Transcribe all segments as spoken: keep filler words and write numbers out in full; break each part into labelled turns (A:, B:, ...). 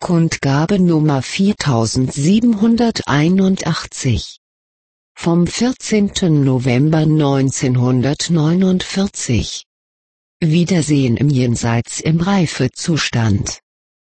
A: Kundgabe Nummer viertausendsiebenhunderteinundachtzig vom vierzehnten November neunzehnhundertneunundvierzig. Wiedersehen im Jenseits im Reifezustand.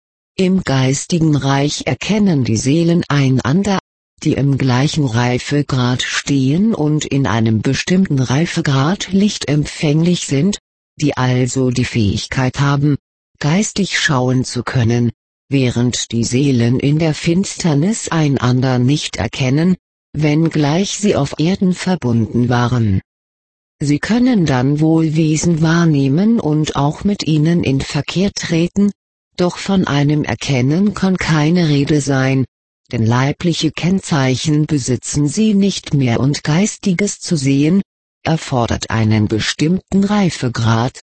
A: Im geistigen Reich erkennen die Seelen einander, die im gleichen Reifegrad stehen und in einem bestimmten Reifegrad lichtempfänglich sind, die also die Fähigkeit haben, geistig schauen zu können, während die Seelen in der Finsternis einander nicht erkennen, wenngleich sie auf Erden verbunden waren. Sie können dann wohl Wesen wahrnehmen und auch mit ihnen in Verkehr treten, doch von einem Erkennen kann keine Rede sein, denn leibliche Kennzeichen besitzen sie nicht mehr und Geistiges zu sehen, erfordert einen bestimmten Reifegrad.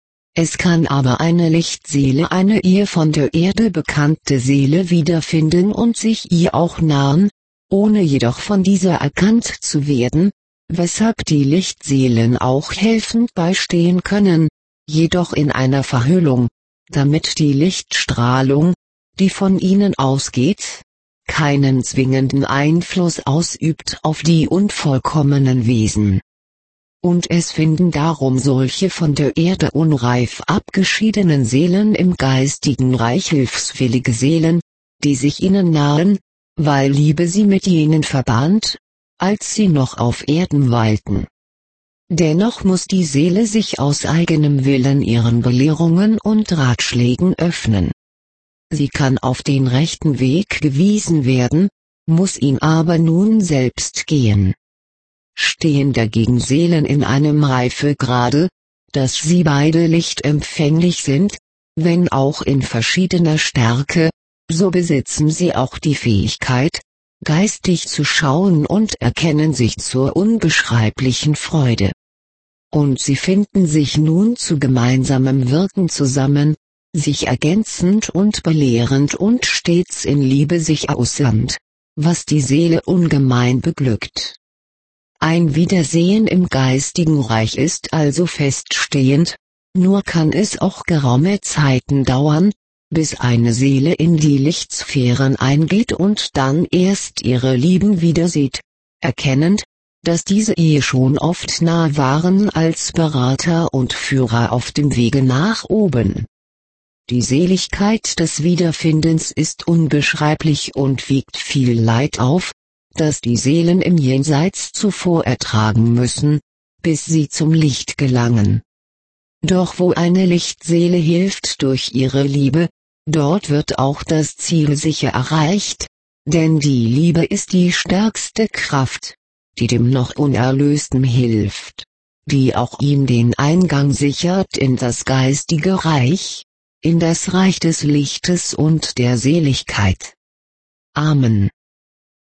A: Es kann aber eine Lichtseele eine ihr von der Erde bekannte Seele wiederfinden und sich ihr auch nahen, ohne jedoch von dieser erkannt zu werden, weshalb die Lichtseelen auch helfend beistehen können, jedoch in einer Verhüllung, damit die Lichtstrahlung, die von ihnen ausgeht, keinen zwingenden Einfluss ausübt auf die unvollkommenen Wesen. Und es finden darum solche von der Erde unreif abgeschiedenen Seelen im geistigen Reich hilfswillige Seelen, die sich ihnen nahen, weil Liebe sie mit jenen verband, als sie noch auf Erden weilten. Dennoch muss die Seele sich aus eigenem Willen ihren Belehrungen und Ratschlägen öffnen. Sie kann auf den rechten Weg gewiesen werden, muss ihn aber nun selbst gehen. Stehen dagegen Seelen in einem Reifegrade, dass sie beide lichtempfänglich sind, wenn auch in verschiedener Stärke, so besitzen sie auch die Fähigkeit, geistig zu schauen und erkennen sich zur unbeschreiblichen Freude. Und sie finden sich nun zu gemeinsamem Wirken zusammen, sich ergänzend und belehrend und stets in Liebe sich aussand, was die Seele ungemein beglückt. Ein Wiedersehen im geistigen Reich ist also feststehend, nur kann es auch geraume Zeiten dauern, bis eine Seele in die Lichtsphären eingeht und dann erst ihre Lieben wiedersieht, erkennend, dass diese eh schon oft nah waren als Berater und Führer auf dem Wege nach oben. Die Seligkeit des Wiederfindens ist unbeschreiblich und wiegt viel Leid auf, das die Seelen im Jenseits zuvor ertragen müssen, bis sie zum Licht gelangen. Doch wo eine Lichtseele hilft durch ihre Liebe, dort wird auch das Ziel sicher erreicht, denn die Liebe ist die stärkste Kraft, die dem noch Unerlösten hilft, die auch ihm den Eingang sichert in das geistige Reich, in das Reich des Lichtes und der Seligkeit. Amen.